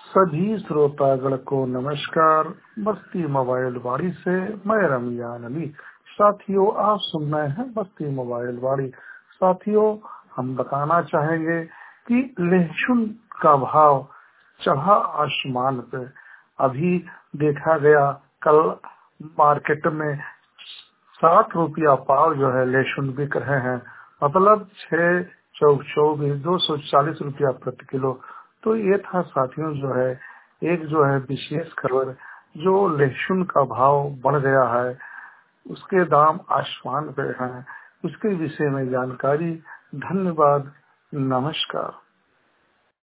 सभी श्रोतागण को नमस्कार। बस्ती मोबाइल वाड़ी से मैं रमजान अली। साथियों, आप सुन रहे हैं बस्ती मोबाइल वाड़ी। साथियों, हम बताना चाहेंगे कि लहसुन का भाव चढ़ा आसमान पे। अभी देखा गया कल मार्केट में 60 रुपया पाव जो है लहसुन बिक रहे हैं, मतलब 6 चौक 24 240 रुपया प्रति किलो। तो ये था साथियों जो है एक जो है विशेष खबर, जो लहसुन का भाव बढ़ गया है, उसके दाम आसमान पे हैं, उसके विषय में जानकारी। धन्यवाद, नमस्कार।